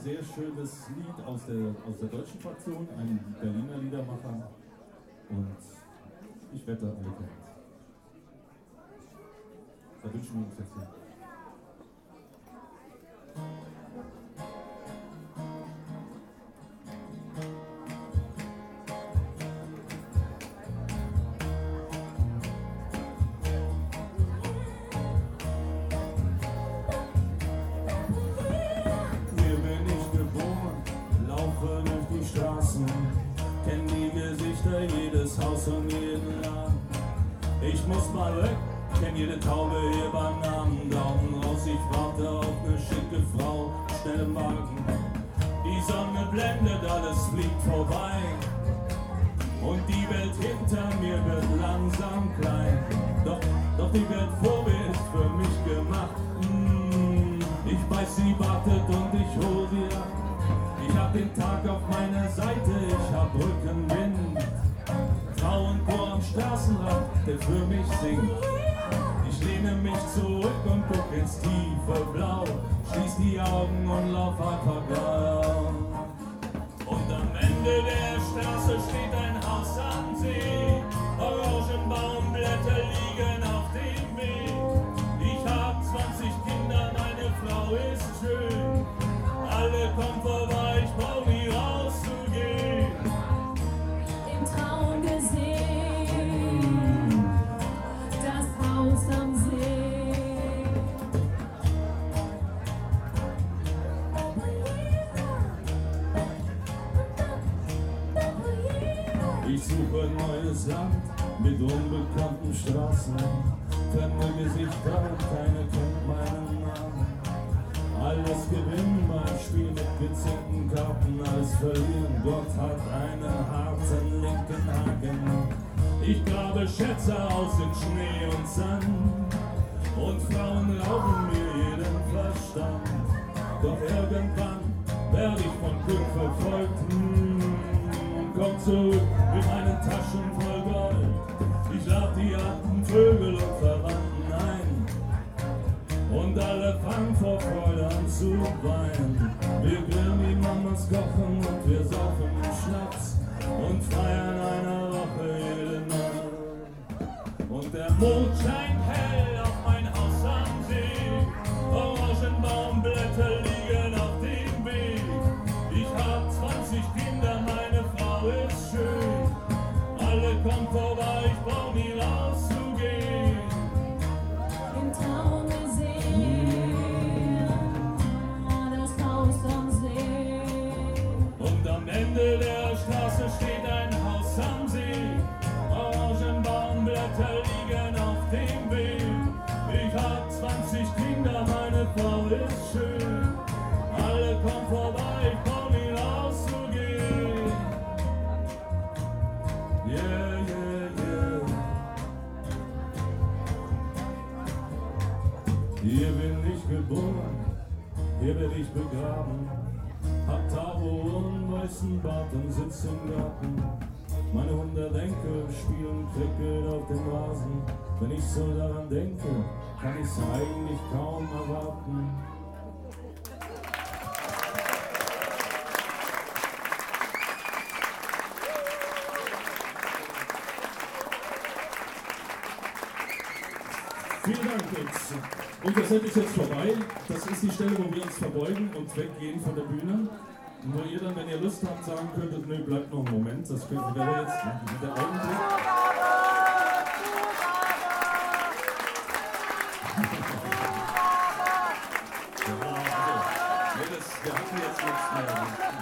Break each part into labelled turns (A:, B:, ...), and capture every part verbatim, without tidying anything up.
A: sehr schönes Lied aus der, aus der deutschen Fraktion, ein Berliner Liedermacher. Und ich wette, alle kennen es. Da wünschen wir uns jetzt hin.
B: Kenn die Gesichter, jedes Haus und jeden Laden. Ich muss mal weg, kenn jede Taube hier beim Namen. Daumen raus, ich warte auf ne schicke Frau, schnell im Wagen. Die Sonne blendet, alles fliegt vorbei. Und die Welt hinter mir wird langsam klein. Doch, doch die Welt vor mir ist für mich gemacht. Mm, ich weiß, sie wartet und ich hol sie ab. Ich hab den Tag auf meiner Seite, ich hab Rückenwind. Frauenchor am Straßenrand, der für mich singt. Ich lehne mich zurück und guck ins tiefe Blau. Schließ die Augen und lauf einfach blau. Und am Ende der Straße steht ein Haus am See. Orangenbaumblätter liegen auf dem Weg. Ich hab zwanzig Kinder, meine Frau ist schön. Alle kommen vorbei, ich brauch nie rauszugehen.
C: Im Traum gesehen, das Haus am See.
B: Ich suche ein neues Land mit unbekannten Straßen. Fremde Gesichter, keine kennt meinen Namen. Alles gewinnen beim Spiel mit gezinkten Karten, alles verlieren. Gott hat einen harten linken Haken. Ich grabe Schätze aus in Schnee und Sand und Frauen rauben mir jeden Verstand. Doch irgendwann werde ich von Glück verfolgt hm, und komm zurück mit meinen Taschen voll Gold. Ich lad die alten Vögel und Verwandten ein. Und alle fangen vor Freude an zu weinen. Wir grillen die Mamas, kochen und wir saufen Schnaps und feiern eine Woche jede Nacht. Und der Mond scheint hell auf mein Haus am See. Orangenbaumblätter liegen auf dem Weg. Ich hab zwanzig Kinder, meine Frau ist schön. Alle kommen vorbei, ich brauch nie rauszugehen.
C: Im Traum
B: am Ende der Straße steht ein Haus am See. Orangenbaumblätter liegen auf dem Weg. Ich hab zwanzig Kinder, meine Frau ist schön. Alle kommen vorbei, ich brauch nie rauszugehen. Yeah, yeah, yeah. Hier bin ich geboren, hier werd ich begraben. Hab Tabo und weißen Bart und sitz im Garten. Meine hundert Enkel spielen Cricket auf dem Rasen. Wenn ich so daran denke, kann ich's eigentlich kaum erwarten.
A: Vielen Dank jetzt. Und das Set ist jetzt vorbei. Das ist die Stelle, wo wir uns verbeugen und weggehen von der Bühne. Und wo ihr dann, wenn ihr Lust habt, sagen könntet, nö, bleibt noch einen Moment. Das wäre jetzt der Augenblick. Ja, also, nee, das, wir hatten jetzt nichts mehr.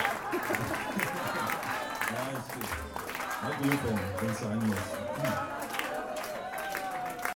A: Ja, ist gut. Mal Glück, wenn es sein muss.